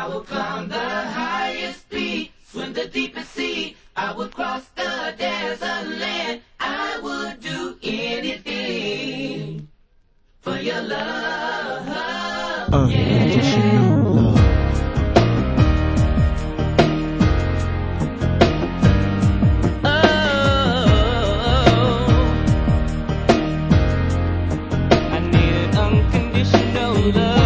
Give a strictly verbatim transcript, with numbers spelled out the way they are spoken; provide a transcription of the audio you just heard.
would climb the highest peak, swim the deepest sea. I would cross the desert land. I would do anything for your love. Unconditional love. Unconditional love.